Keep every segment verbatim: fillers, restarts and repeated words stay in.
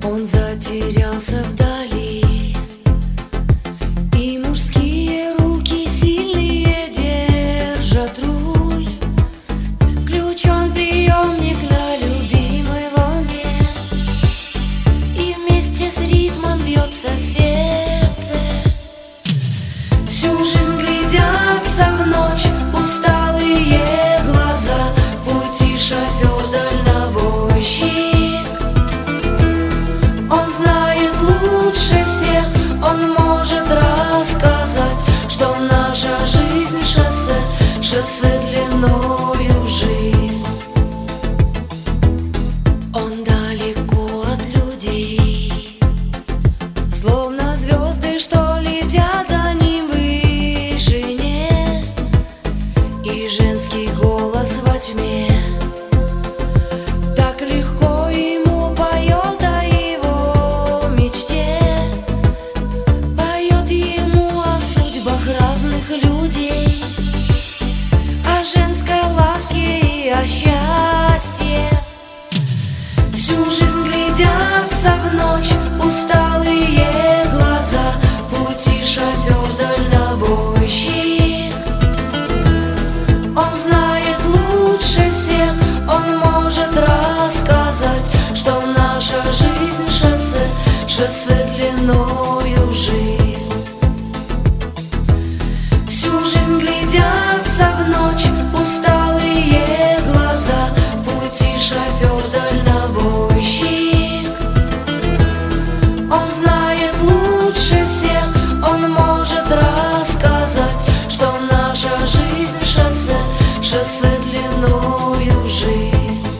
Он затерялся вдали, и мужские руки сильные держат руль. Включен приемник на любимой волне, и вместе с ритмом бьется сердце. Всю жизнь глядятся в ночь усталые глаза, в пути шофер дальнобойщик. Он знает лучше всех, он может рассказать, что наша жизнь шоссе, шоссе длиною в жизнь. Он далеко от людей, словно звезды, что летят за ним в вышине, и женский голос во тьме так легко ему поет о его мечте, поет ему о судьбах разных людей, о женской ласке и о счастье. Всю жизнь глядятся в ночь усталые глаза, в пути шофер дальнобойщик. Он знает лучше всех, он может рассказать, что наша жизнь шоссе, шоссе длиною в жизнь. Всю жизнь глядятся в ночь усталые глаза, в пути шофер дальнобойщик. Он знает лучше всех, он может рассказать, что наша жизнь шоссе, шоссе длиною в жизнь.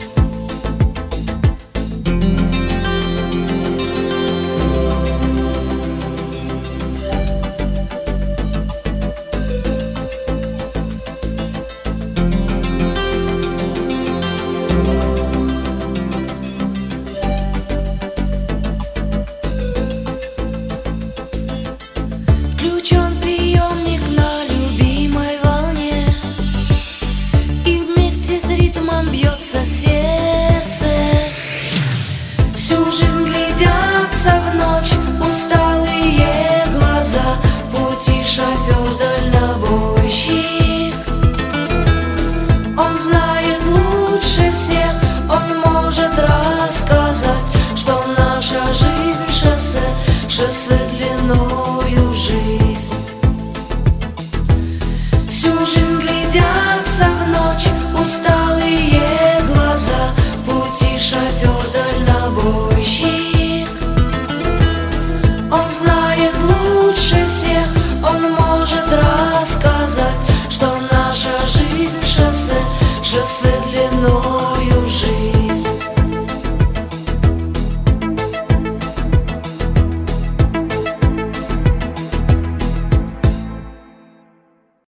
Включен приемник на любимой волне, и вместе с ритмом бьется сердце. Всю жизнь глядятся в ночь усталые глаза, в пути шофер дальнобойщик. Он знает лучше всех, он может рассказать, что наша жизнь шоссе, шоссе